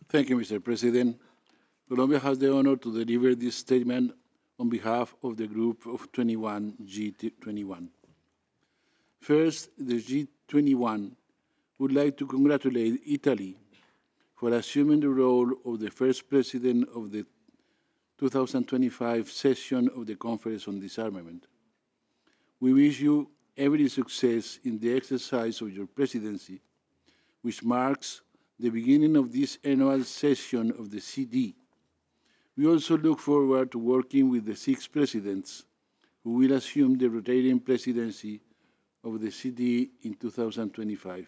Thank you, Mr. President. Colombia has the honor to deliver this statement on behalf of the Group of 21 G21. First, the G21 would like to congratulate Italy for assuming the role of the first president of the 2025 session of the Conference on Disarmament. We wish you every success in the exercise of your presidency, which marks the beginning of this annual session of the CD. We also look forward to working with the six presidents who will assume the rotating presidency of the CD in 2025.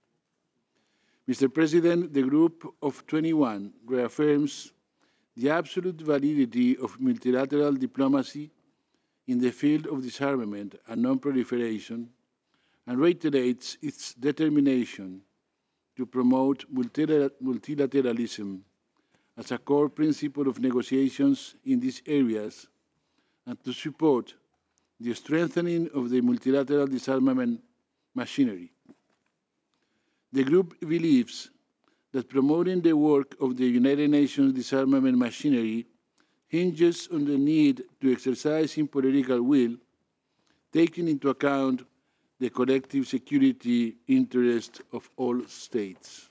Mr. President, the Group of 21 reaffirms the absolute validity of multilateral diplomacy in the field of disarmament and non-proliferation, and reiterates its determination to promote multilateralism as a core principle of negotiations in these areas and to support the strengthening of the multilateral disarmament machinery. The Group believes that promoting the work of the United Nations disarmament machinery hinges on the need to exercise political will, taking into account the collective security interest of all states.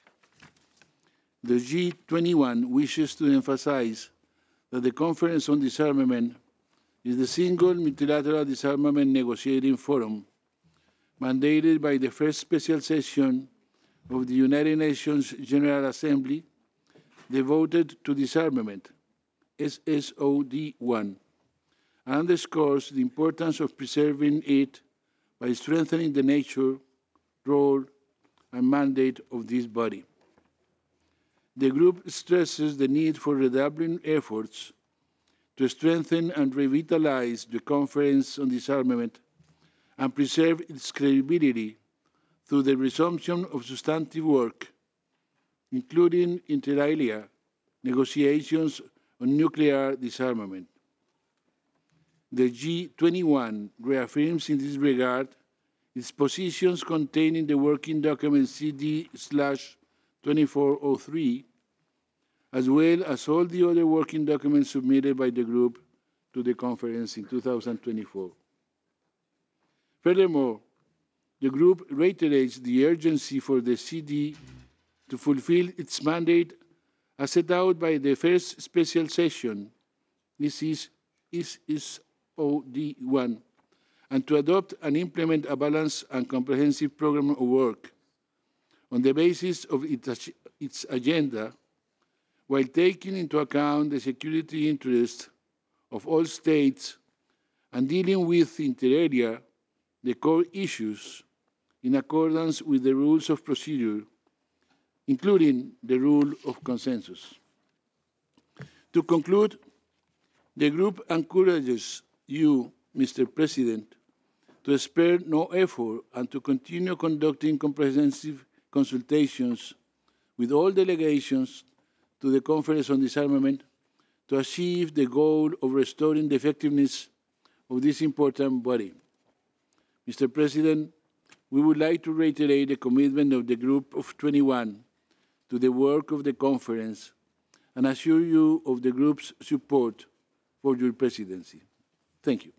The G21 wishes to emphasize that the Conference on Disarmament is the single multilateral disarmament negotiating forum mandated by the first special session of the United Nations General Assembly devoted to disarmament, SSOD1, and underscores the importance of preserving it by strengthening the nature, role, and mandate of this body. The Group stresses the need for redoubling efforts to strengthen and revitalize the Conference on Disarmament and preserve its credibility through the resumption of substantive work, including inter alia negotiations on nuclear disarmament. The G21 reaffirms in this regard its positions contained in the working document CD/2403, as well as all the other working documents submitted by the Group to the conference in 2024. Furthermore, the Group reiterates the urgency for the CD to fulfill its mandate as set out by the first special session, this is OD1, and to adopt and implement a balanced and comprehensive program of work on the basis of its agenda, while taking into account the security interests of all states and dealing with, inter alia, the core issues in accordance with the rules of procedure, including the rule of consensus. To conclude, the Group encourages you, Mr. President, to spare no effort and to continue conducting comprehensive consultations with all delegations to the Conference on Disarmament to achieve the goal of restoring the effectiveness of this important body. Mr. President, we would like to reiterate the commitment of the Group of 21 to the work of the conference and assure you of the Group's support for your presidency. Thank you.